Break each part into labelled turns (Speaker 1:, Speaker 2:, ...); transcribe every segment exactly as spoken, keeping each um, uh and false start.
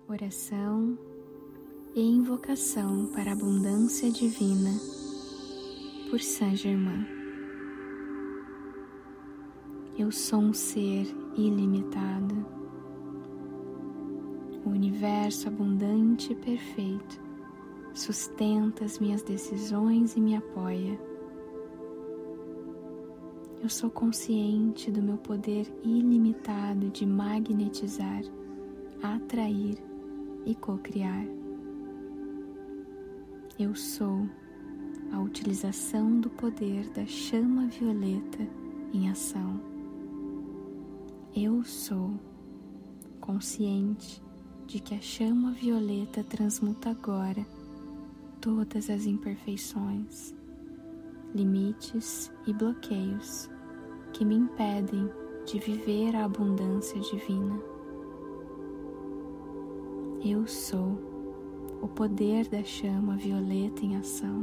Speaker 1: Oração e invocação para a abundância divina por Saint Germain. Eu sou um ser ilimitado. O universo abundante e perfeito sustenta as minhas decisões e me apoia. Eu sou consciente do meu poder ilimitado de magnetizar, atrair e co-criar. Eu sou a utilização do poder da chama violeta em ação. Eu sou consciente de que a chama violeta transmuta agora todas as imperfeições, limites e bloqueios que me impedem de viver a abundância divina. Eu sou o poder da chama violeta em ação.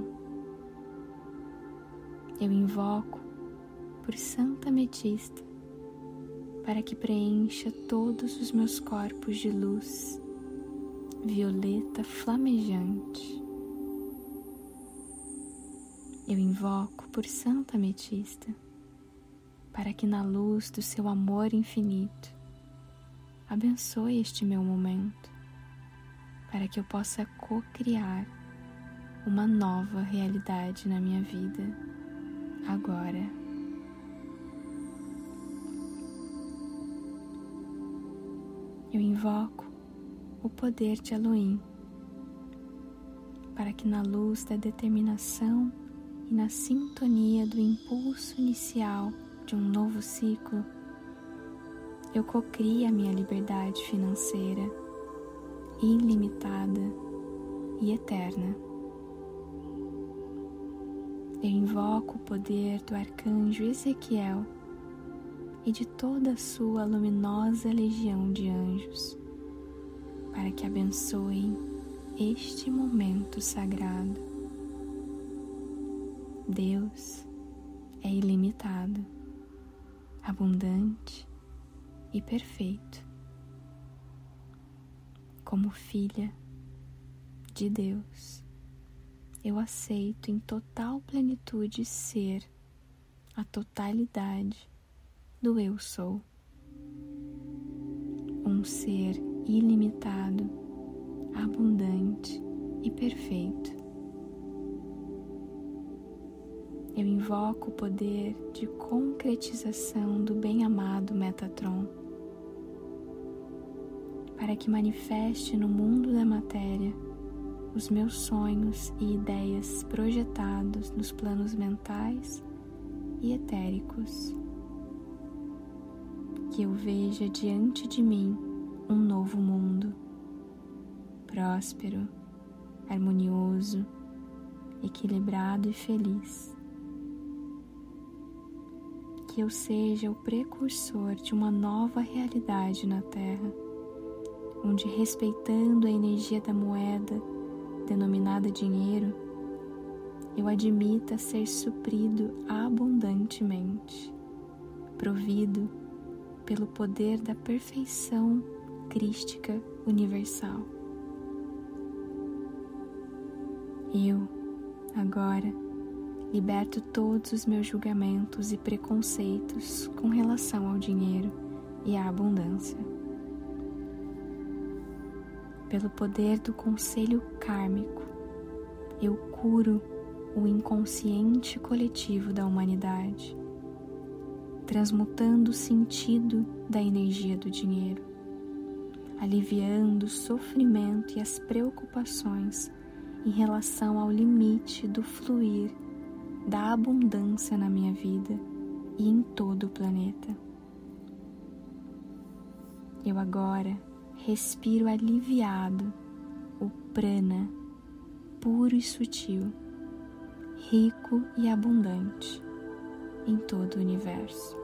Speaker 1: Eu invoco por Santa Ametista para que preencha todos os meus corpos de luz violeta flamejante. Eu invoco por Santa Ametista para que na luz do seu amor infinito abençoe este meu momento, para que eu possa co-criar uma nova realidade na minha vida, agora. Eu invoco o poder de Elohim, para que na luz da determinação e na sintonia do impulso inicial de um novo ciclo, eu co-crie a minha liberdade financeira, ilimitada e eterna. Eu invoco o poder do arcanjo Ezequiel e de toda a sua luminosa legião de anjos, para que abençoem este momento sagrado. Deus é ilimitado, abundante e perfeito. Como filha de Deus, eu aceito em total plenitude ser a totalidade do Eu Sou. Um ser ilimitado, abundante e perfeito. Eu invoco o poder de concretização do bem-amado Metatron, para que manifeste no mundo da matéria os meus sonhos e ideias projetados nos planos mentais e etéricos. Que eu veja diante de mim um novo mundo, próspero, harmonioso, equilibrado e feliz. Que eu seja o precursor de uma nova realidade na Terra, onde, respeitando a energia da moeda denominada dinheiro, eu admita ser suprido abundantemente, provido pelo poder da perfeição crística universal. Eu, agora, liberto todos os meus julgamentos e preconceitos com relação ao dinheiro e à abundância. Pelo poder do conselho kármico, eu curo o inconsciente coletivo da humanidade, transmutando o sentido da energia do dinheiro, aliviando o sofrimento e as preocupações em relação ao limite do fluir da abundância na minha vida e em todo o planeta. Eu agora respiro aliviado o prana puro e sutil, rico e abundante em todo o universo.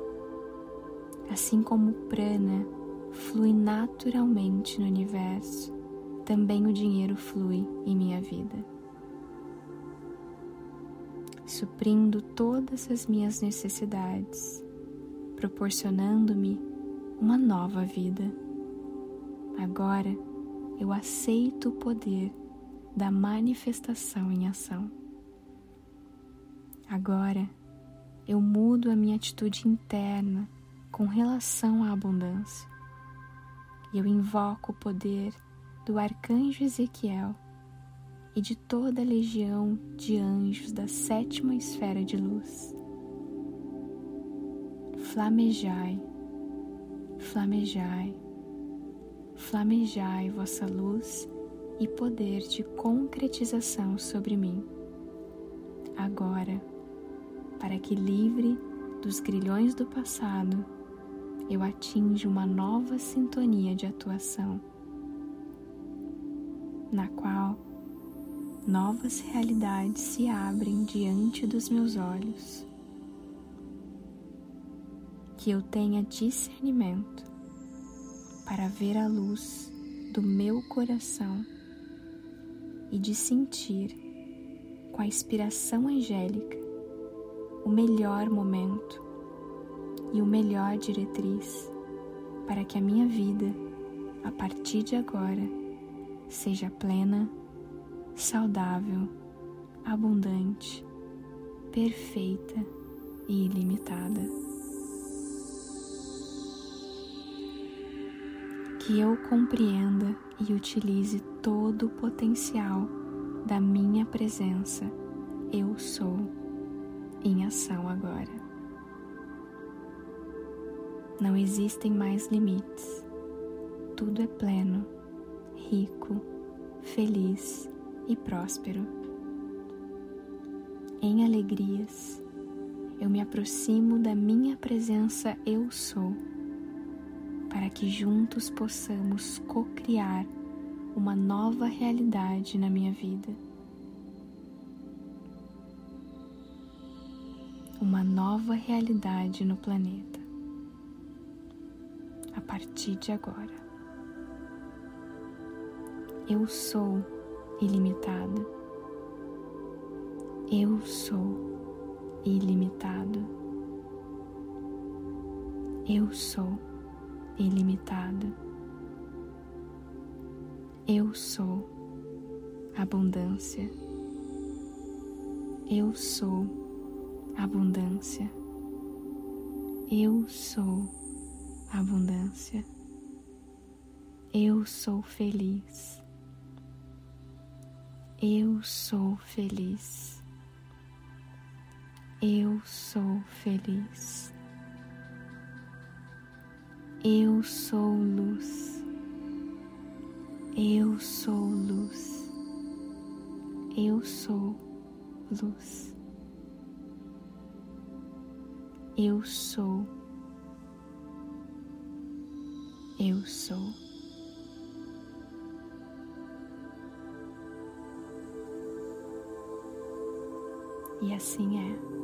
Speaker 1: Assim como o prana flui naturalmente no universo, também o dinheiro flui em minha vida, suprindo todas as minhas necessidades, proporcionando-me uma nova vida. Agora eu aceito o poder da manifestação em ação. Agora, eu mudo a minha atitude interna com relação à abundância e eu invoco o poder do arcanjo Ezequiel e de toda a legião de anjos da sétima esfera de luz. Flamejai, flamejai, flamejai vossa luz e poder de concretização sobre mim, agora, para que, livre dos grilhões do passado, eu atinja uma nova sintonia de atuação, na qual novas realidades se abrem diante dos meus olhos. Que eu tenha discernimento para ver a luz do meu coração e de sentir, com a inspiração angélica, o melhor momento e o melhor diretriz para que a minha vida, a partir de agora, seja plena, saudável, abundante, perfeita e ilimitada. Que eu compreenda e utilize todo o potencial da minha presença, eu sou, em ação agora. Não existem mais limites. Tudo é pleno, rico, feliz e próspero. Em alegrias, eu me aproximo da minha presença eu sou, para que juntos possamos co-criar uma nova realidade na minha vida. Uma nova realidade no planeta. A partir de agora. Eu sou ilimitado. Eu sou ilimitado. Eu sou ilimitado. Eu sou abundância. Eu sou abundância. Eu sou abundância. Eu sou feliz. Eu sou feliz. Eu sou feliz. Eu sou luz. Eu sou luz. Eu sou luz. Eu sou. Eu sou. E assim é.